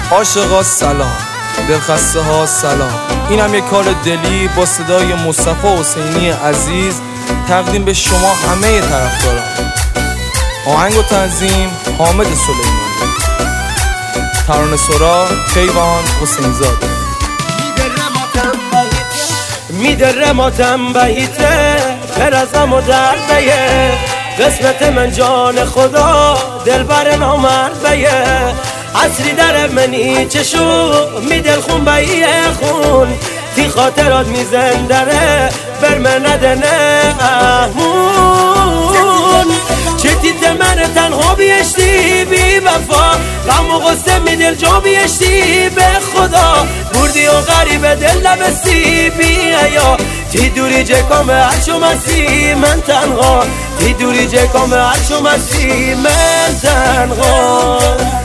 عاشقا سلام، دلخسته ها سلام. اینم یک کار دلی با صدای مصطفی حسینی عزیز تقدیم به شما همه طرفداران. آهنگ و تنظیم حامد سلیمانی، ترانه سرا کیوان حسینزاده. میدره ماتم بهیته برزم و درد بیه، قسمت من جان خدا دلبر نامرد بیه. عصری در منی چشو می دل خون بیه خون، تی خاطرات میزندره بر من ندنه احمون. چه تیت من تنها بیشتی بی وفا، غم و غصه می دل جا بیشتی به خدا. بردی و غریب دل نبستی بی حیا، تی دوری جکام عرشو مسی من تنها، تی دوری جکام عرشو مسی من تنها.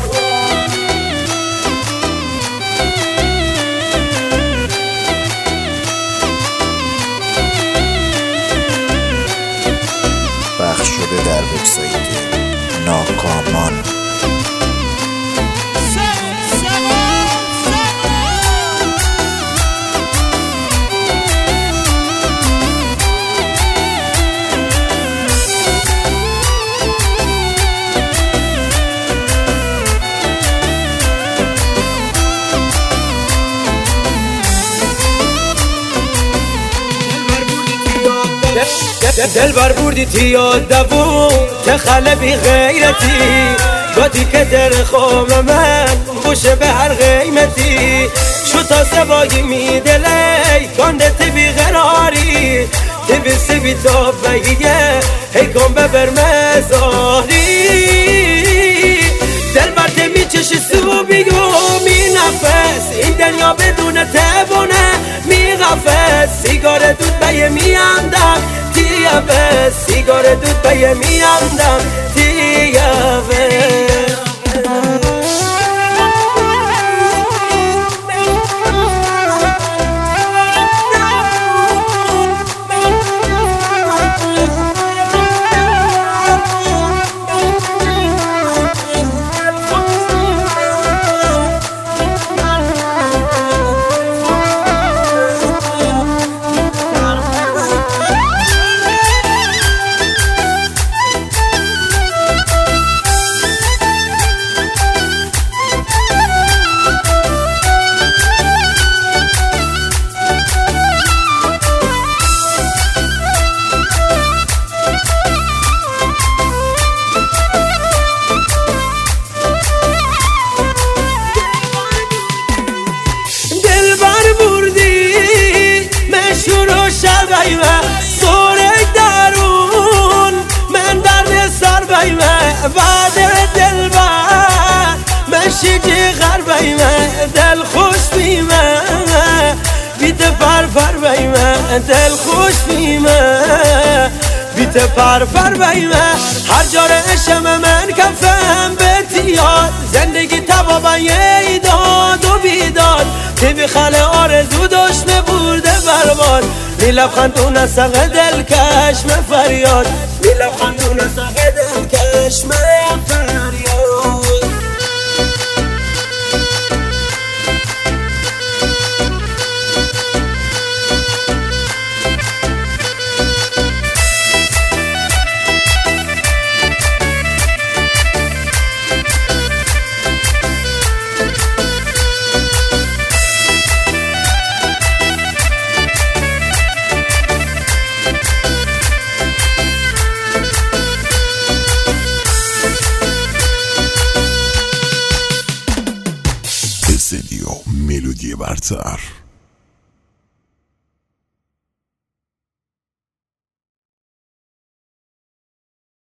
پخش شده در وبسایت ناکامان. دل بر بردی تی یاد دوون تخله بی غیرتی، گاتی که دل خوام من بوشه به هر قیمتی. شو تا سبایی می دلی گانده تی بی غراری، تی بی سی بی تا بگیه هی کن ببر مزاری. دل بر تی می چشی سو بیگو می نفس، این دنیا بدون تبونه می غفص. سیگار دود بیه می اندم تیابه، سیگار دود بیه می اندم تیابه. سورک درون من درد سر بیمه، بعد دل بر من شیجی غر بیمه. دل خوش بیمه بیت پر بیمه، دل خوش بیمه بیت پر بیمه. هر جا رشم من کفم به تیاد، زندگی تبابا یه داد و بیداد. تی بی خاله آرزو داشت برده برباد، می لبخندون سقه دلکش من فریاد، می لبخندون سقه دلکش من فریاد. ملودی برتر.